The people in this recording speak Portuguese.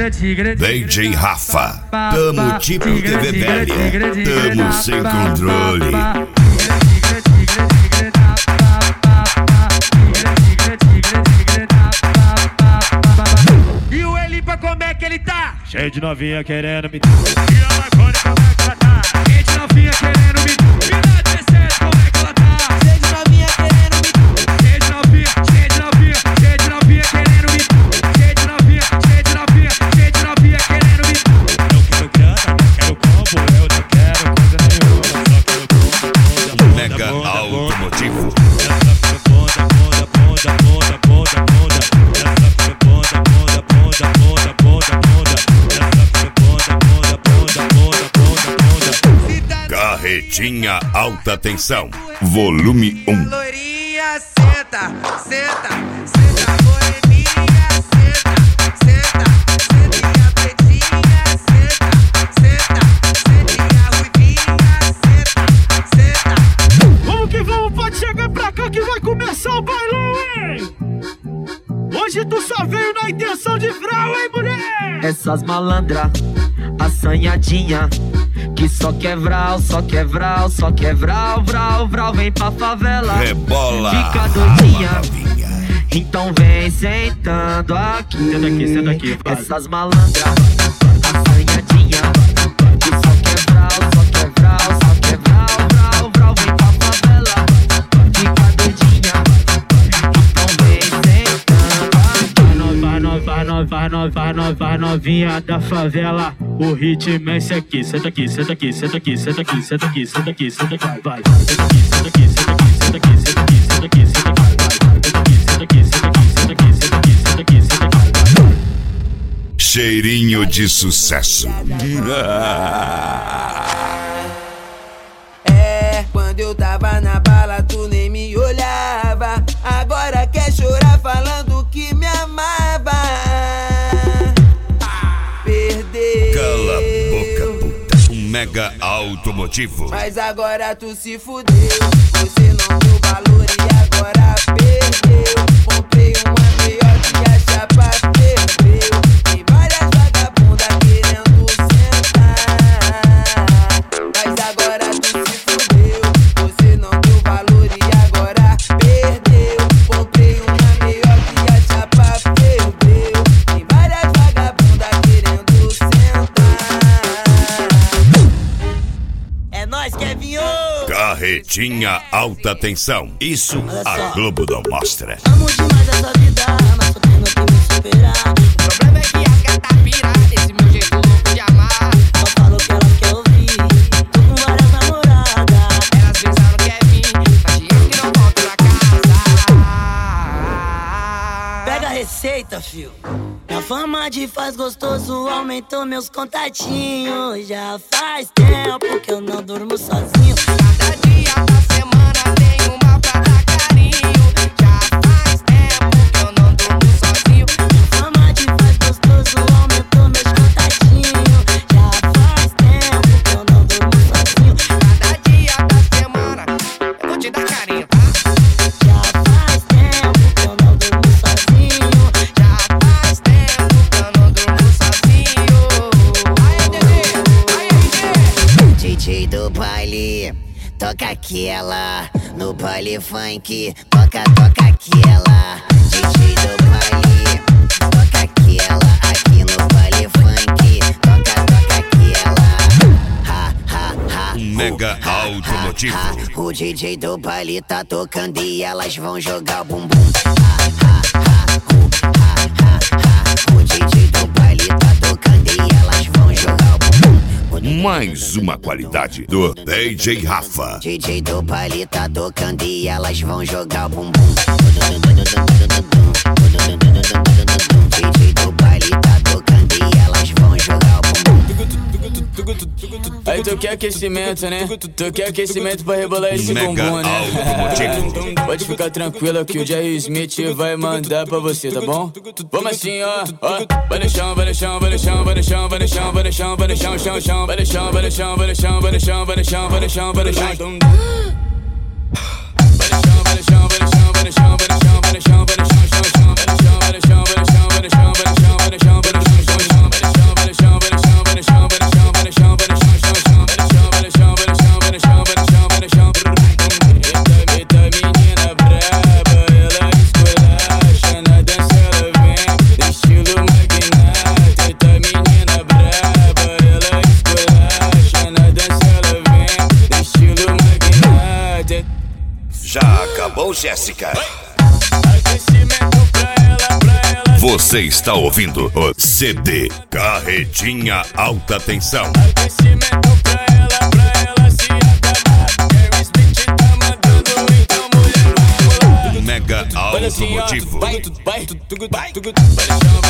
DJ Rafa, tamo tipo TV velha, tamo sem controle. E o Elipa, como é que ele tá? Cheio de novinha querendo me... E a Marconi, como é que ela tá? Cheio de novinha querendo me... E na 17, como é que ela tá? Cheio de novinha querendo me... Cheio de novinha, cheio de novinha, cheio de novinha querendo me... Cheio de novinha, cheio de novinha, cheio de novinha querendo me... Eu quero grana, eu quero combo, eu não quero coisa nenhuma. Só quero combo, Mega automotivo. Carretinha alta tensão, volume 1. Loirinha, senta, senta, senta, moreninha, senta, senta, sentinha pretinha, senta, senta, sentinha ruivinha, senta, senta. Vamos que vamos, pode chegar pra cá que vai começar o bailão, hein? Hoje tu só veio na intenção de vral, hein, mulher? Essas malandra, assanhadinha, que só quer vral, só quer vral, só quer vral, vral, vral, vem pra favela, rebola, fica doidinha, então vem sentando aqui. Senta aqui, vai. Essas malandra, assanhadinha, que só quer vral, só quer vral, só quer vral, vral, vral, vem pra favela, fica doidinha, então vem sentando aqui. Vai novinha da favela, o ritmo é esse aqui. Senta aqui, senta aqui, senta aqui, senta aqui, senta aqui, senta aqui, senta aqui, vai. Senta aqui, senta aqui, senta aqui, senta aqui, senta aqui, senta aqui, senta aqui, vai. Senta aqui, senta aqui, senta aqui, senta aqui, senta aqui, senta aqui, senta aqui, vai. Cheirinho de sucesso. É, quando eu tava na bala tu nem me olhava, agora quer chorar falando que me amava. Perdeu. Cala a boca, puta. Mega automotivo. Mas agora tu se fudeu, você não deu valor e agora perdeu. Comprei uma melhor que a chapa perdeu. Tem várias vagabundas querendo sentar, mas agora tu se fudeu, você não deu valor e agora perdeu. Comprei uma melhor que a chapa perdeu. Tem várias vagabundas querendo sentar. É nóis, Kevinho! Carretinha alta tensão. Isso a Globo não mostra. Amo demais essa vida, mas só tenho que me superar. O problema é que as gatas viram esse meu jeito louco de amar. Só falo o que elas querem ouvir, tô com várias namoradas. Elas pensaram que é vir, mas dinheiro que não volta pra casa. Pega a receita, fio. Minha fama de faz gostoso aumentou meus contatinhos. Já faz tempo que eu não durmo sozinho. Cada dia da semana tem uma pra dar carinho. Já faz tempo que eu não durmo sozinho. Minha fama de faz gostoso aumentou meus contatinhos. Já faz tempo que eu não durmo sozinho. Cada dia da semana eu vou te dar carinho, tá? Já faz tempo que eu não durmo sozinho. Já faz tempo que eu não durmo sozinho. Aí, DJ do baile, toca aquela. No baile funk, toca aquela. DJ do baile, toca aquela. Aqui no baile funk, toca aquela. Ha, ha, ha. Mega automotivo. O DJ do baile tá tocando e elas vão jogar o bumbum. Ha, ha, ha. O DJ do baile tá tocando e elas vão jogar o bumbum. Mais uma qualidade do DJ Rafa. DJ do baile tá tocando e elas vão jogar o bumbum. DJ do baile tá tocando e elas vão jogar o bumbum. Aí tu quer aquecimento, né? Tu quer aquecimento pra rebolar esse bumbum, né? Pode ficar tranquila que o Jerry Smith vai mandar pra você, tá bom? Vamos assim, ó. Vai no chão, vai no chão, vai no chão, vai no chão, vai no chão, vai no chão, vai no chão, chão, chão. Vai no chão, vai no chão, vai no chão, vai no chão, vai no chão, vai no chão, vai no chão. Vai no chão, vai no chão, vai no chão, vai no chão, vai no chão, vai no chão, chão, chão. Vai no chão, vai no chão, vai no chão, vai no chão, vai no chão, vai no chão, vai no chão, chão, chão. Jéssica. Aquecimento pra ela. Você está ouvindo o CD Carretinha Alta Tensão. Aquecimento pra ela se acabar. Gary Smith tá mandando, então mulher, vamos lá. Mega Olha assim, ó, automotivo. vai,